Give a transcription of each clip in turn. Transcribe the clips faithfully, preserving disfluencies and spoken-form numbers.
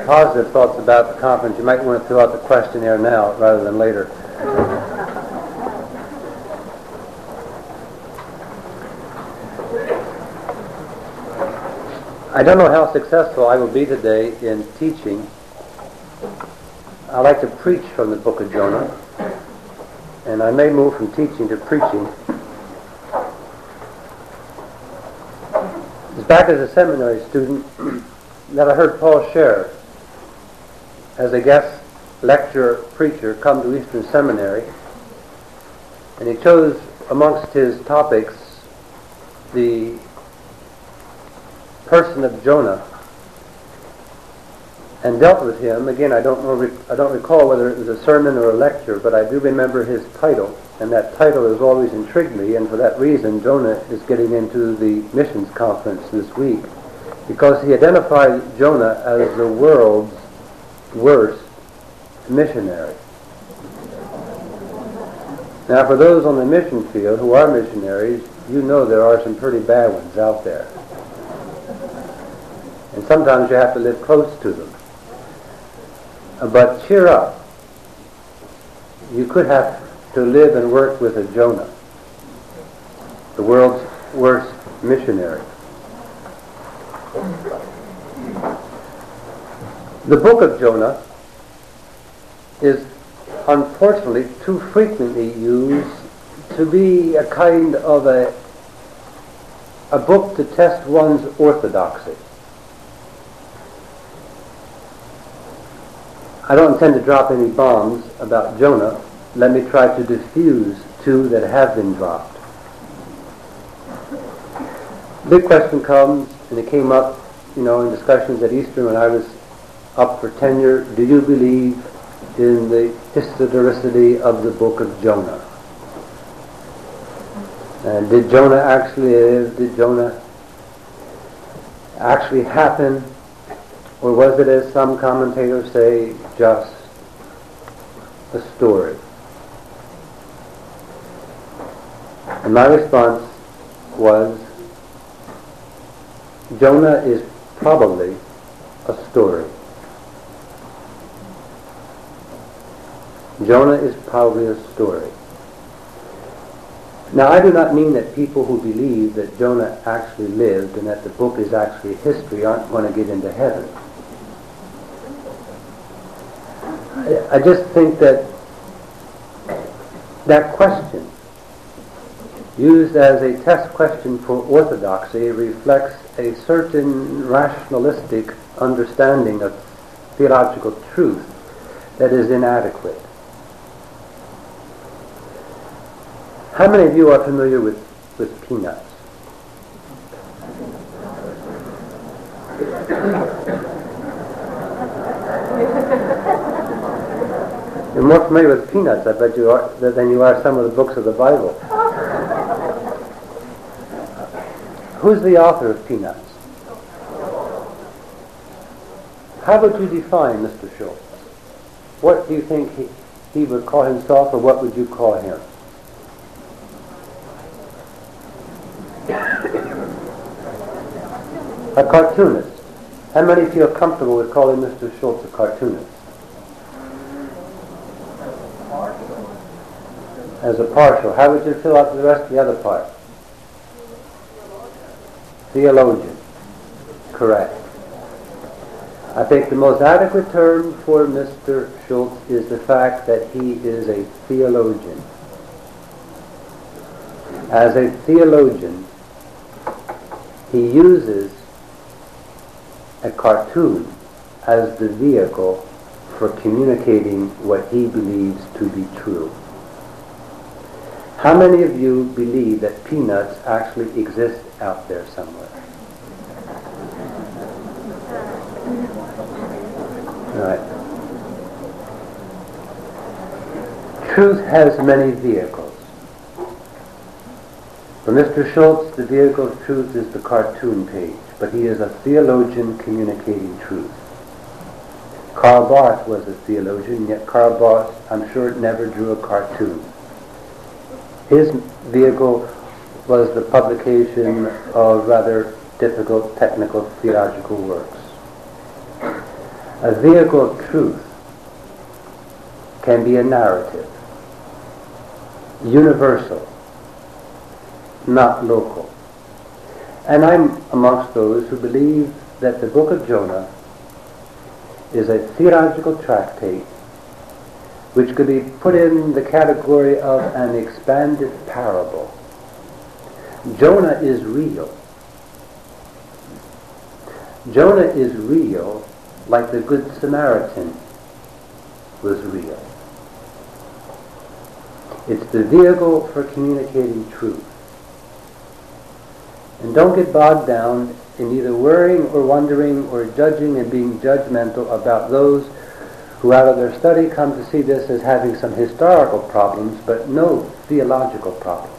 positive thoughts about the conference, you might want to fill out the questionnaire now rather than later. I don't know how successful I will be today in teaching. I like to preach from the book of Jonah, and I may move from teaching to preaching. It's back as a seminary student that I heard Paul Scher, as a guest lecturer preacher, come to Eastern Seminary, and he chose amongst his topics the person of Jonah and dealt with him. Again, I don't know, I don't recall whether it was a sermon or a lecture, but I do remember his title, and that title has always intrigued me, and for that reason Jonah is getting into the missions conference this week, because he identified Jonah as the world's worst missionary. Now, for those on the mission field who are missionaries, you know there are some pretty bad ones out there. And sometimes you have to live close to them. But cheer up. You could have to live and work with a Jonah, the world's worst missionary. The book of Jonah is unfortunately too frequently used to be a kind of a, a book to test one's orthodoxy. I don't intend to drop any bombs about Jonah. Let me try to diffuse two that have been dropped. The big question comes, and it came up, you know, in discussions at Eastern when I was up for tenure: do you believe in the historicity of the book of Jonah? And did Jonah actually live? Did Jonah actually happen? Or was it, as some commentators say, just a story? And my response was, Jonah is probably a story. Jonah is probably a story. Now, I do not mean that people who believe that Jonah actually lived and that the book is actually history aren't going to get into heaven. I just think that that question, used as a test question for orthodoxy, reflects a certain rationalistic understanding of theological truth that is inadequate. How many of you are familiar with, with peanuts? You're more familiar with peanuts, I bet you are, than you are some of the books of the Bible. Who's the author of Peanuts? How would you define Mister Schultz? What do you think he, he would call himself, or what would you call him? A cartoonist. How many feel comfortable with calling Mister Schultz a cartoonist? As a partial. How would you fill out the rest of the other part? Theologian. Correct. I think the most adequate term for Mister Schultz is the fact that he is a theologian. As a theologian, he uses a cartoon as the vehicle for communicating what he believes to be true. How many of you believe that peanuts actually exist out there somewhere? All right. Truth has many vehicles. For Mister Schultz, the vehicle of truth is the cartoon page, but he is a theologian communicating truth. Karl Barth was a theologian, yet Karl Barth, I'm sure, never drew a cartoon. His vehicle was the publication of rather difficult technical theological works. A vehicle of truth can be a narrative, universal, not local. And I'm amongst those who believe that the book of Jonah is a theological tractate which could be put in the category of an expanded parable. Jonah is real. Jonah is real like the Good Samaritan was real. It's the vehicle for communicating truth. And don't get bogged down in either worrying or wondering or judging and being judgmental about those who out of their study come to see this as having some historical problems, but no theological problems.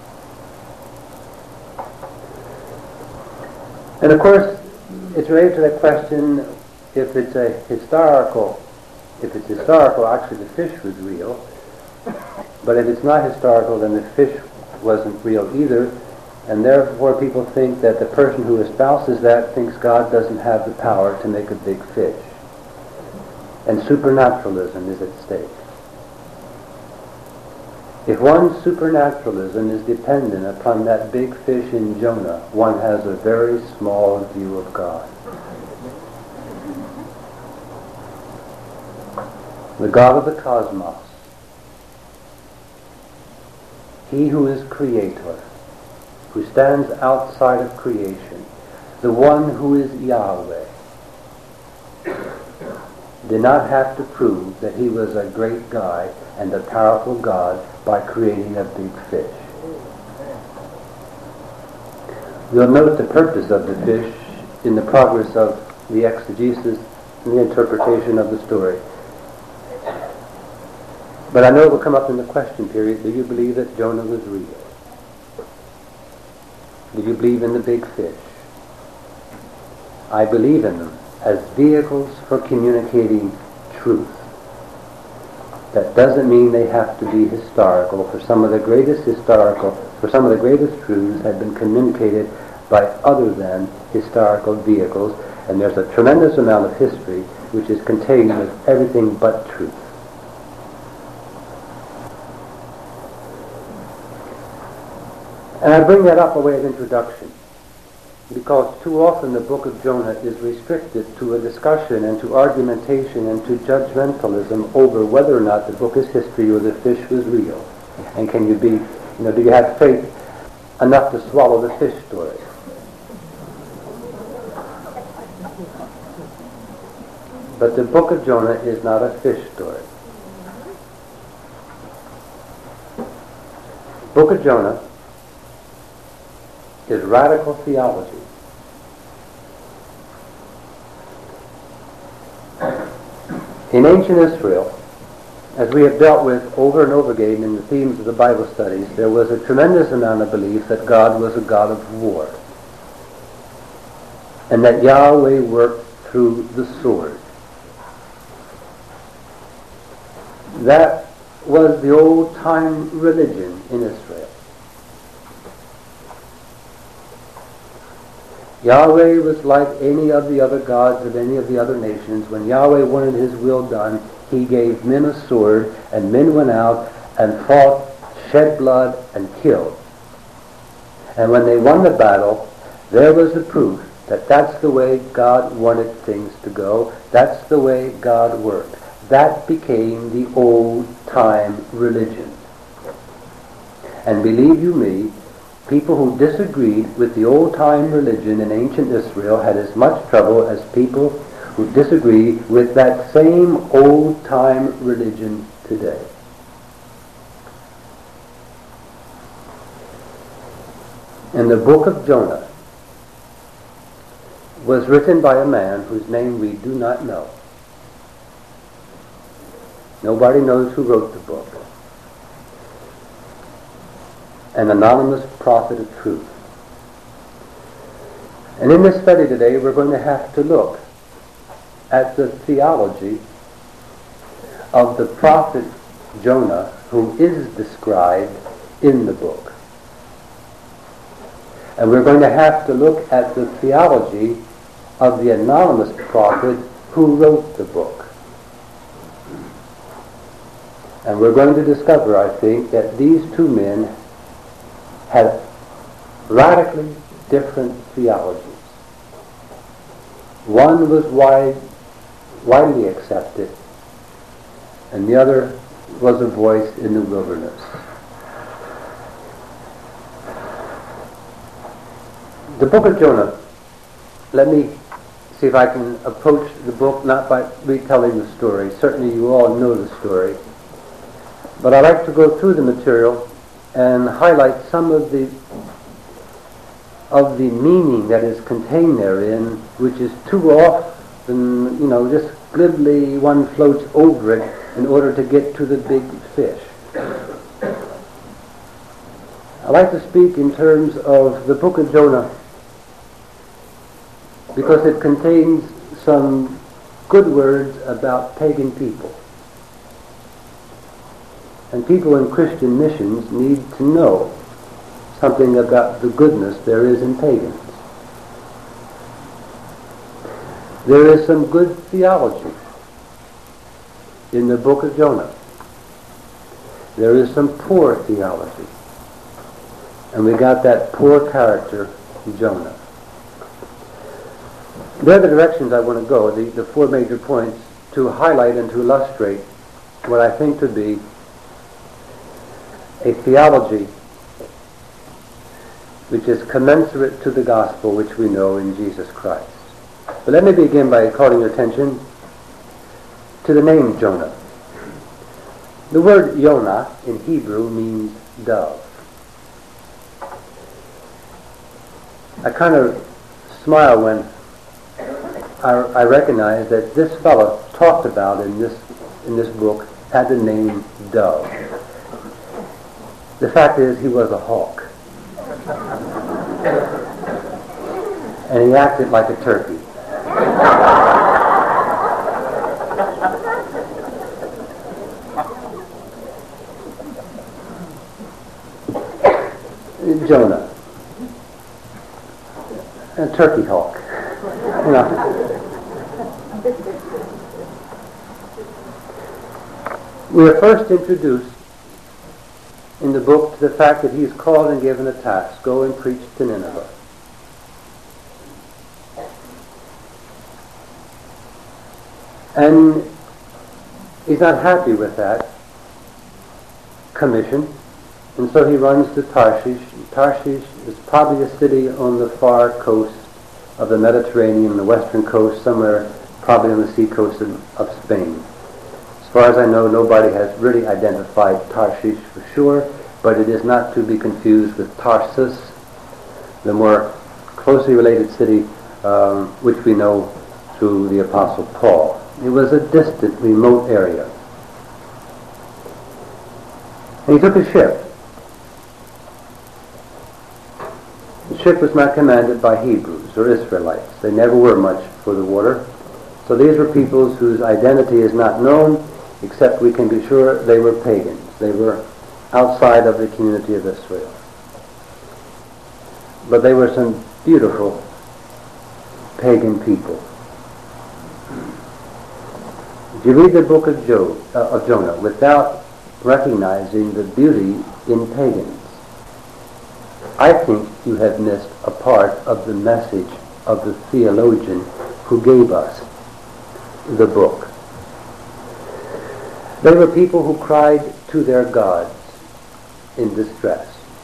And of course, it's related to that question, if it's a historical, if it's historical, actually the fish was real, but if it's not historical, then the fish wasn't real either, and therefore people think that the person who espouses that thinks God doesn't have the power to make a big fish. And supernaturalism is at stake. If one's supernaturalism is dependent upon that big fish in Jonah, one has a very small view of God. The God of the cosmos, He who is creator, who stands outside of creation, the one who is Yahweh, did not have to prove that He was a great guy and a powerful God by creating a big fish. You'll note the purpose of the fish in the progress of the exegesis and the interpretation of the story. But I know it will come up in the question period, do you believe that Jonah was real? Do you believe in the big fish? I believe in them as vehicles for communicating truth. That doesn't mean they have to be historical, for some of the greatest historical, for some of the greatest truths have been communicated by other than historical vehicles, and there's a tremendous amount of history which is contained with everything but truth. And I bring that up by way of introduction, because too often the book of Jonah is restricted to a discussion and to argumentation and to judgmentalism over whether or not the book is history or the fish was real. And can you be, you know, do you have faith enough to swallow the fish story? But the book of Jonah is not a fish story. Book of Jonah is radical theology. In ancient Israel, as we have dealt with over and over again in the themes of the Bible studies, there was a tremendous amount of belief that God was a God of war, and that Yahweh worked through the sword. That was the old-time religion in Israel. Yahweh was like any of the other gods of any of the other nations. When Yahweh wanted His will done, He gave men a sword, and men went out and fought, shed blood, and killed. And when they won the battle, there was the proof that that's the way God wanted things to go. That's the way God worked. That became the old-time religion. And believe you me, people who disagreed with the old-time religion in ancient Israel had as much trouble as people who disagree with that same old-time religion today. And the book of Jonah was written by a man whose name we do not know. Nobody knows who wrote the book. An anonymous prophet of truth. And in this study today, we're going to have to look at the theology of the prophet Jonah, who is described in the book. And we're going to have to look at the theology of the anonymous prophet who wrote the book. And we're going to discover, I think, that these two men had radically different theologies. One was wide, widely accepted, and the other was a voice in the wilderness. The book of Jonah, let me see if I can approach the book not by retelling the story. Certainly you all know the story. But I like to go through the material and highlight some of the of the meaning that is contained therein, which is too often, you know, just glibly one floats over it in order to get to the big fish. I like to speak in terms of the book of Jonah because it contains some good words about pagan people. And people in Christian missions need to know something about the goodness there is in pagans. There is some good theology in the book of Jonah. There is some poor theology. And we got that poor character, Jonah. There are the directions I want to go, the, the four major points, to highlight and to illustrate what I think to be a theology which is commensurate to the gospel which we know in Jesus Christ. But let me begin by calling your attention to the name Jonah. The word Yonah in Hebrew means dove. I kind of smile when I, I recognize that this fellow talked about in this in this book had the name Dove. The fact is, he was a hawk. And he acted like a turkey. Jonah. A turkey hawk. You know. We are first introduced in the book to the fact that he is called and given a task: go and preach to Nineveh. And he's not happy with that commission, and so he runs to Tarshish. Tarshish is probably a city on the far coast of the Mediterranean, the western coast, somewhere probably on the sea coast of, of Spain. As far as I know, nobody has really identified Tarshish for sure, but it is not to be confused with Tarsus, the more closely related city um, which we know through the Apostle Paul. It was a distant, remote area. And he took a ship. The ship was not commanded by Hebrews or Israelites. They never were much for the water. So these were peoples whose identity is not known, except we can be sure they were pagans. They were outside of the community of Israel. But they were some beautiful pagan people. If you read the book of, Job, uh, of Jonah without recognizing the beauty in pagans, I think you have missed a part of the message of the theologian who gave us the book. They were people who cried to their gods in distress.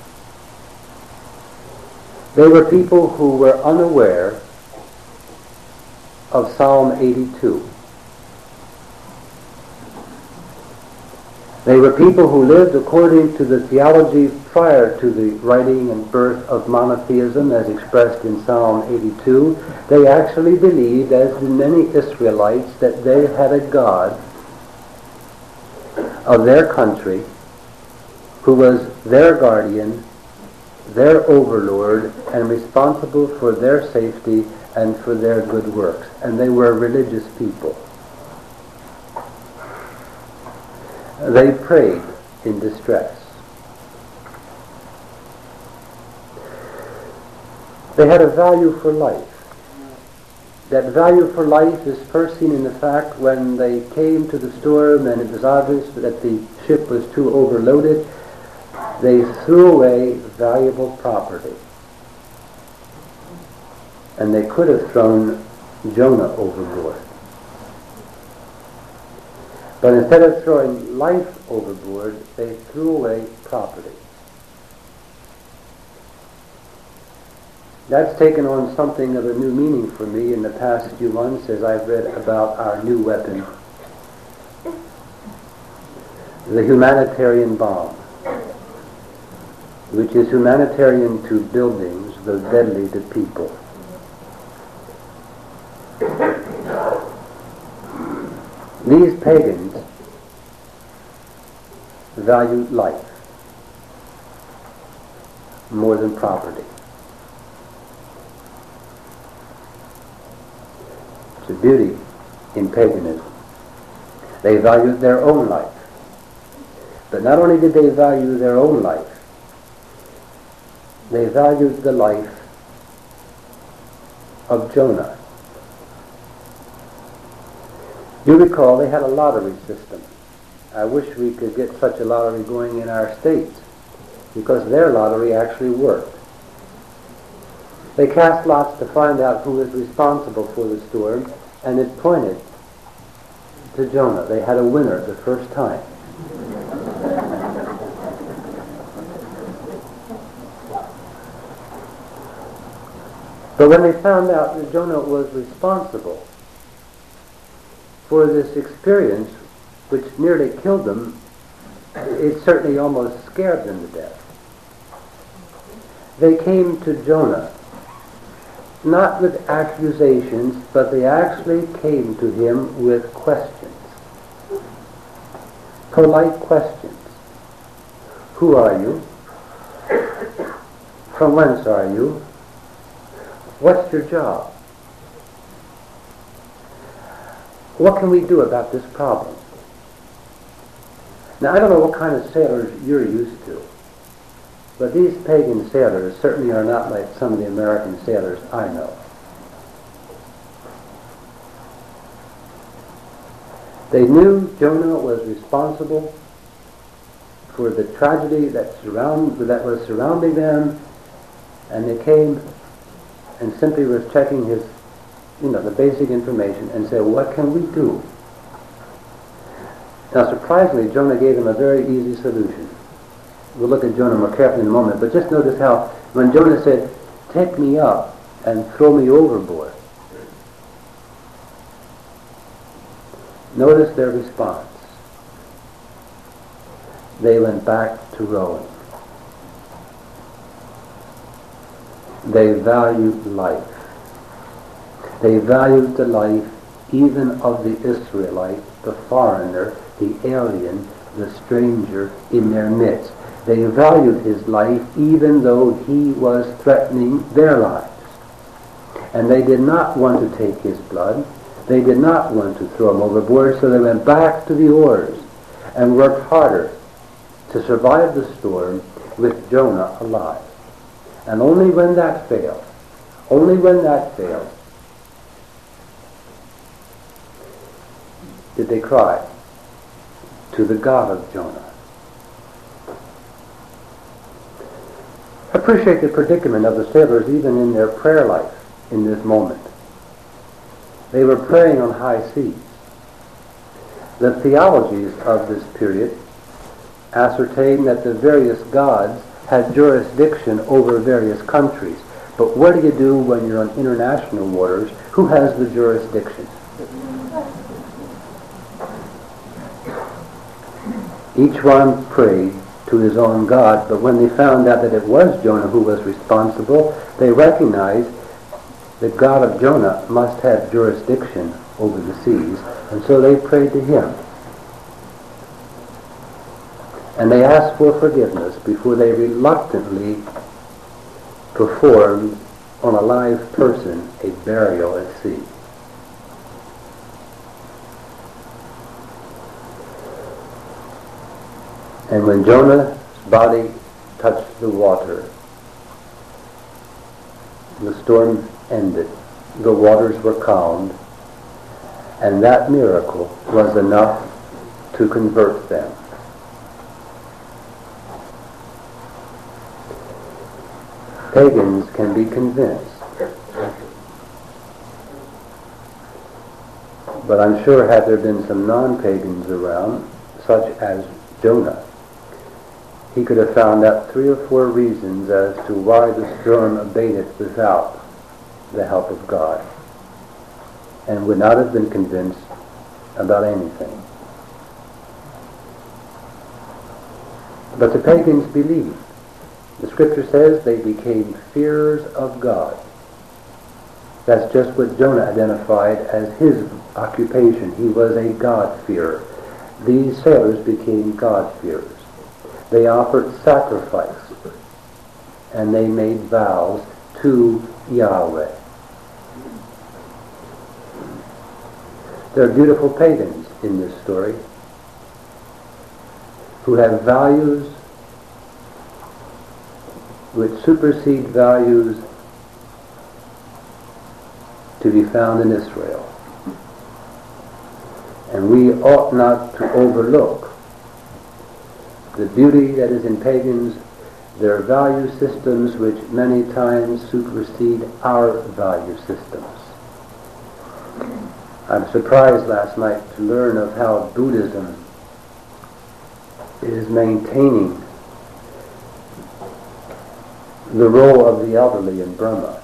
They were people who were unaware of Psalm eighty-two. They were people who lived according to the theology prior to the writing and birth of monotheism as expressed in Psalm eighty-two. They actually believed, as did many Israelites, that they had a God of their country who was their guardian, their overlord, and responsible for their safety and for their good works. And they were religious people. They prayed in distress. They had a value for life. That value for life is first seen in the fact when they came to the storm and it was obvious that the ship was too overloaded, they threw away valuable property. And they could have thrown Jonah overboard. But instead of throwing life overboard, they threw away property. That's taken on something of a new meaning for me in the past few months as I've read about our new weapon, the humanitarian bomb, which is humanitarian to buildings, though deadly to people. These pagans valued life more than property. It's a beauty in paganism. They valued their own life. But not only did they value their own life, they valued the life of Jonah. You recall they had a lottery system. I wish we could get such a lottery going in our states, because their lottery actually worked. They cast lots to find out who was responsible for the storm, and it pointed to Jonah. They had a winner the first time. But when they found out that Jonah was responsible for this experience, which nearly killed them, it certainly almost scared them to death. They came to Jonah, not with accusations, but they actually came to him with questions. Polite questions. Who are you? From whence are you? What's your job? What can we do about this problem? Now, I don't know what kind of sailors you're used to, but these pagan sailors certainly are not like some of the American sailors I know. They knew Jonah was responsible for the tragedy that, surround, that was surrounding them, and they came and simply was checking his, you know, the basic information and said, what can we do? Now, surprisingly, Jonah gave them a very easy solution. We'll look at Jonah more carefully in a moment, but just notice how when Jonah said, take me up and throw me overboard, notice their response. They went back to rowing. They valued life. They valued the life even of the Israelite, the foreigner, the alien, the stranger in their midst. They valued his life even though he was threatening their lives. And they did not want to take his blood. They did not want to throw him overboard, so they went back to the oars and worked harder to survive the storm with Jonah alive. And only when that failed, only when that failed, did they cry to the God of Jonah. Appreciate the predicament of the sailors even in their prayer life in this moment. They were praying on high seas. The theologies of this period ascertain that the various gods had jurisdiction over various countries. But what do you do when you're on international waters? Who has the jurisdiction? Each one prayed to his own God, but when they found out that it was Jonah who was responsible, they recognized that God of Jonah must have jurisdiction over the seas, and so they prayed to him. And they asked for forgiveness before they reluctantly performed on a live person a burial at sea. And when Jonah's body touched the water, the storm ended the waters were calmed, and that miracle was enough to convert them. Pagans can be convinced, but I'm sure had there been some non-pagans around, such as Jonah, he could have found out three or four reasons as to why the storm abated without the help of God, and would not have been convinced about anything. But the pagans believed. The scripture says they became fearers of God. That's just what Jonah identified as his occupation. He was a God-fearer. These sailors became God-fearers. They offered sacrifice, and they made vows to Yahweh. There are beautiful pagans in this story who have values which supersede values to be found in Israel. And we ought not to overlook the beauty that is in pagans, their value systems which many times supersede our value systems. I was surprised last night to learn of how Buddhism is maintaining the role of the elderly in Burma.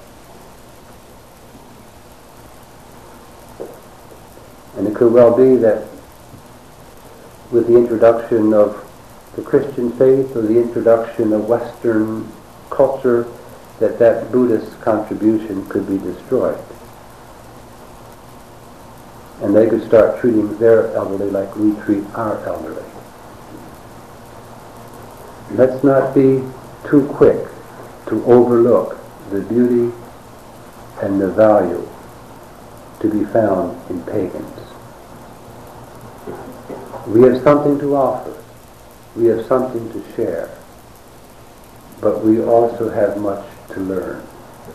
And it could well be that with the introduction of the Christian faith or the introduction of Western culture, that that Buddhist contribution could be destroyed. And they could start treating their elderly like we treat our elderly. Let's not be too quick to overlook the beauty and the value to be found in pagans. We have something to offer. We have something to share. But we also have much to learn.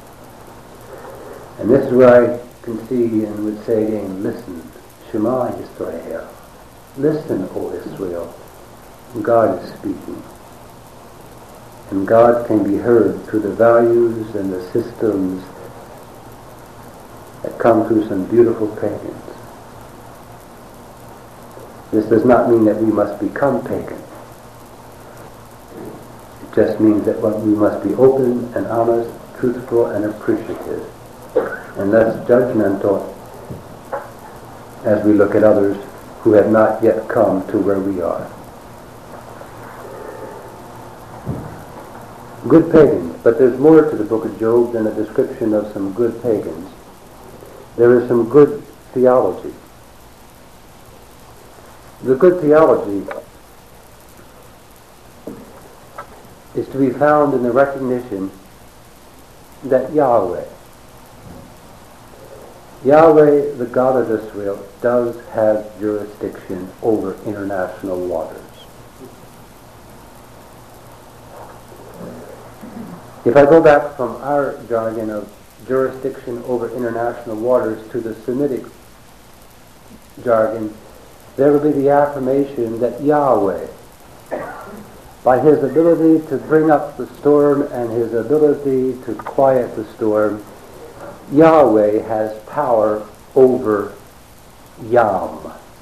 And this is where I can see and would say again, listen, Shema Yisrael. Listen, O Israel. God is speaking. And God can be heard through the values and the systems that come through some beautiful pagans. This does not mean that we must become pagan. It just means that we must be open and honest, truthful and appreciative, and less judgmental as we look at others who have not yet come to where we are. Good pagans, but there's more to the book of Job than a description of some good pagans. There is some good theology. The good theology is to be found in the recognition that Yahweh, Yahweh, the God of Israel, does have jurisdiction over international waters. If I go back from our jargon of jurisdiction over international waters to the Semitic jargon, there will be the affirmation that Yahweh, by his ability to bring up the storm and his ability to quiet the storm, Yahweh has power over Yam.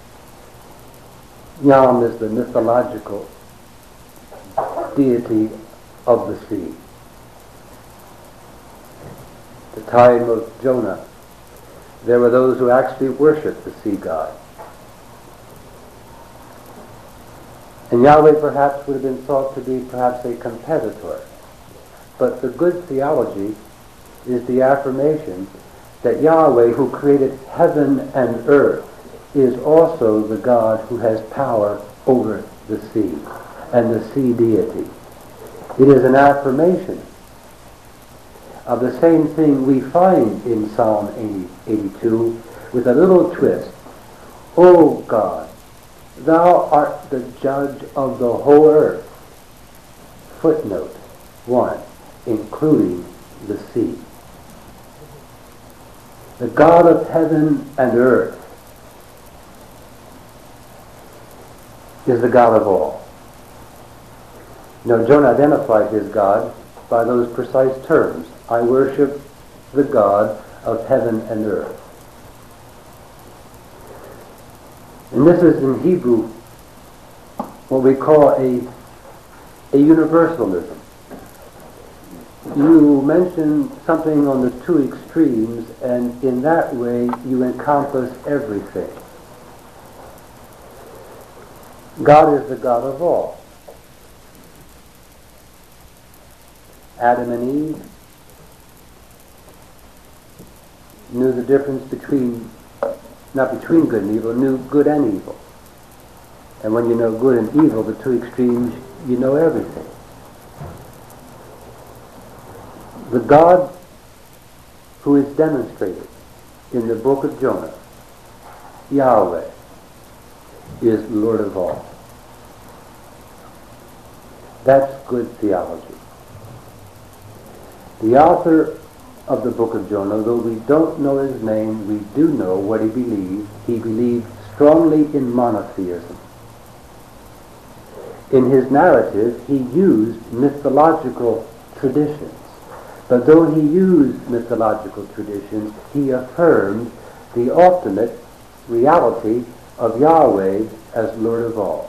Yam is the mythological deity of the sea. The time of Jonah, there were those who actually worshipped the sea god. And Yahweh perhaps would have been thought to be perhaps a competitor. But the good theology is the affirmation that Yahweh, who created heaven and earth, is also the God who has power over the sea and the sea deity. It is an affirmation of the same thing we find in Psalm eighty, eighty-two with a little twist. O God, thou art the judge of the whole earth. Footnote one, including the sea. the God of heaven and earth, is the God of all. Now, Jonah identified his God by those precise terms. I worship the God of heaven and earth. And this is in Hebrew what we call a, a universalism. You mention something on the two extremes, and in that way you encompass everything. God is the God of all. Adam and Eve knew the difference between, not between good and evil, knew good and evil. And when you know good and evil, the two extremes, you know everything. The God who is demonstrated in the book of Jonah, Yahweh, is Lord of all. That's good theology. The author of the book of Jonah, though we don't know his name, we do know what he believed. He believed strongly in monotheism. In his narrative, he used mythological traditions. But though he used mythological traditions, he affirmed the ultimate reality of Yahweh as Lord of all.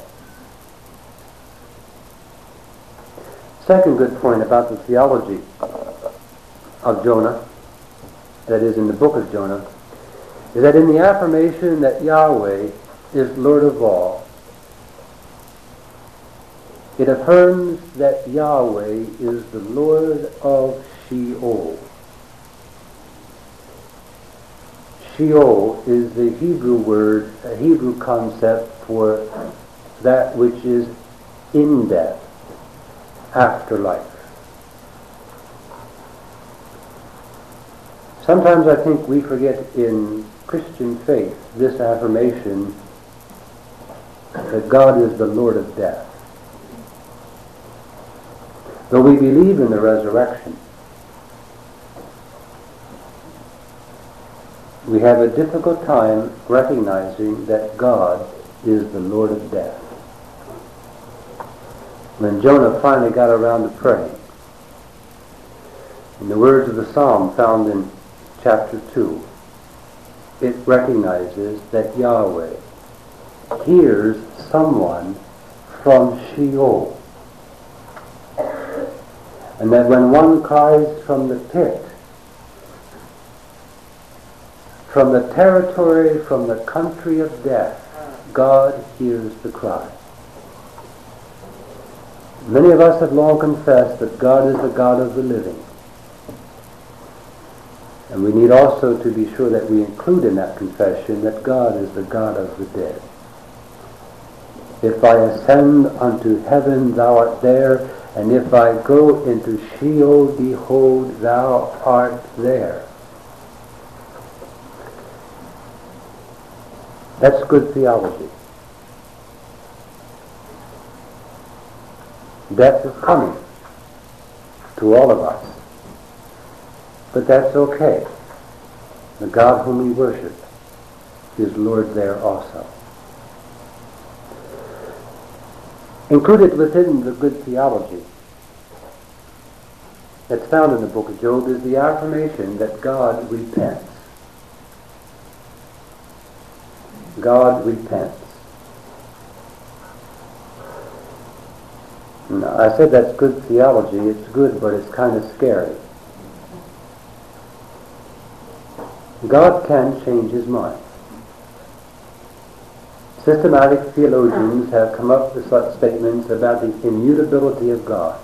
Second good point about the theology of Jonah, that is in the book of Jonah, is that in the affirmation that Yahweh is Lord of all, it affirms that Yahweh is the Lord of Sheol. Sheol is the Hebrew word, a Hebrew concept for that which is in death, afterlife. Sometimes I think we forget in Christian faith this affirmation that God is the Lord of death. Though we believe in the resurrection, we have a difficult time recognizing that God is the Lord of death. When Jonah finally got around to praying, in the words of the psalm found in chapter two, it recognizes that Yahweh hears someone from Sheol. And that when one cries from the pit, from the territory, from the country of death, God hears the cry. Many of us have long confessed that God is the God of the living. And we need also to be sure that we include in that confession that God is the God of the dead. If I ascend unto heaven, thou art there, and if I go into Sheol, behold, thou art there. That's good theology. Death is coming to all of us. But that's okay. The God whom we worship is Lord there also. Included within the good theology that's found in the book of Job is the affirmation that God repents. God repents. Now, I said that's good theology. It's good, but it's kind of scary. God can change his mind. Systematic theologians have come up with such statements about the immutability of God,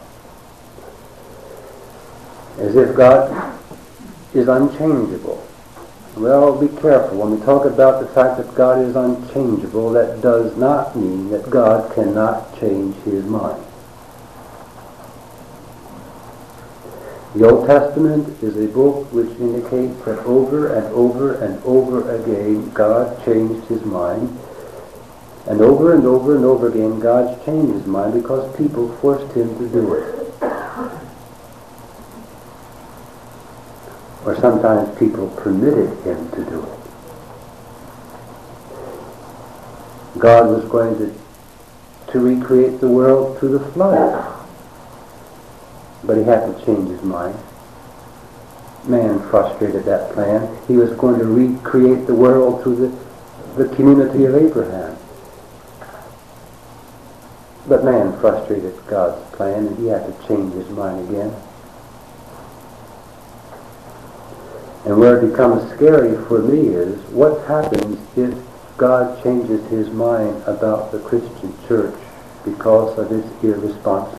as if God is unchangeable. Well, be careful. When we talk about the fact that God is unchangeable, that does not mean that God cannot change his mind. The Old Testament is a book which indicates that over and over and over again God changed his mind. And over and over and over again God's changed his mind because people forced him to do it. or sometimes people permitted him to do it. God was going to, to recreate the world through the flood, but he had to change his mind. Man frustrated that plan. He was going to recreate the world through the, the community of Abraham. But man frustrated God's plan, and he had to change his mind again. And where it becomes scary for me is what happens if God changes his mind about the Christian church because of his irresponsibility.